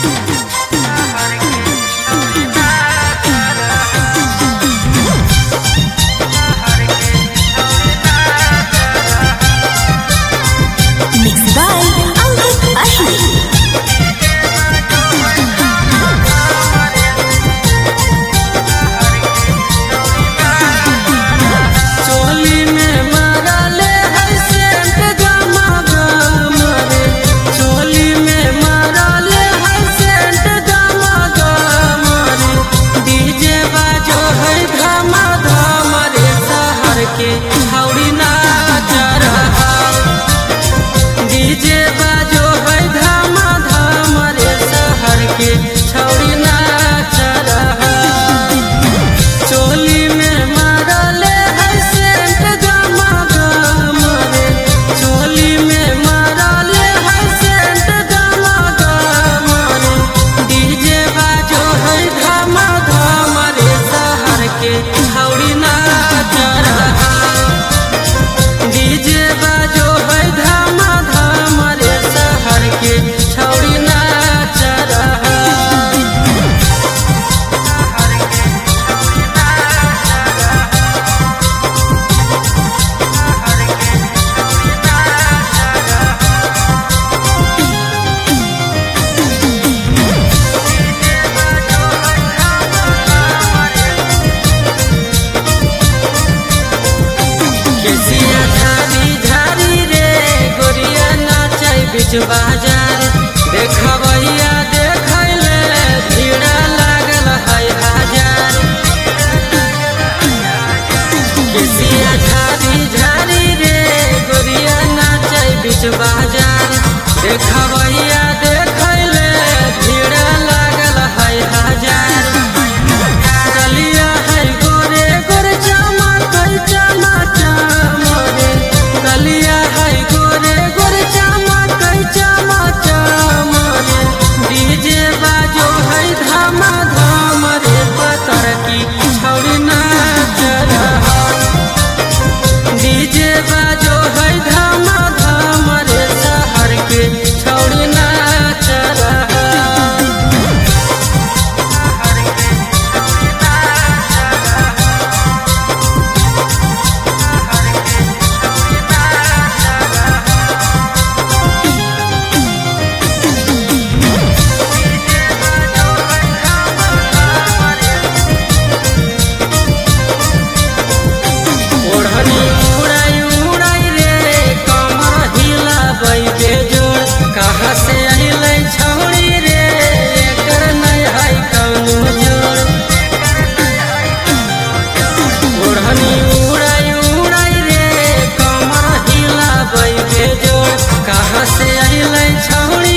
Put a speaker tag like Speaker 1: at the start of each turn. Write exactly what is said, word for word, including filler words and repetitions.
Speaker 1: बाजार देखबैया देखैले भीड़ लागल है हजार। किसिया झाड़ी झाड़ी रे गोरिया नाचे बीच बाजार देखबैया देखैले भीड़ लागल है हजार। गलिया है गोरे गोरे चमक चमक मोरे गलिया है गोरे गोरे चमक चमक मोरे डीजे बाजो है धामा धाम रे पतर की छौरी नाच रहा। डीजे बाजो है धामा धाम रे शहर के छौरी नाच रहा। कहाँ से अइलै छौरी रे एकर नहीं है कौनो जोड़। ओढ़नी उड़ाई उड़ाई रे कमर हिलाबै बेजोड़। कहाँ से अइलै छौरी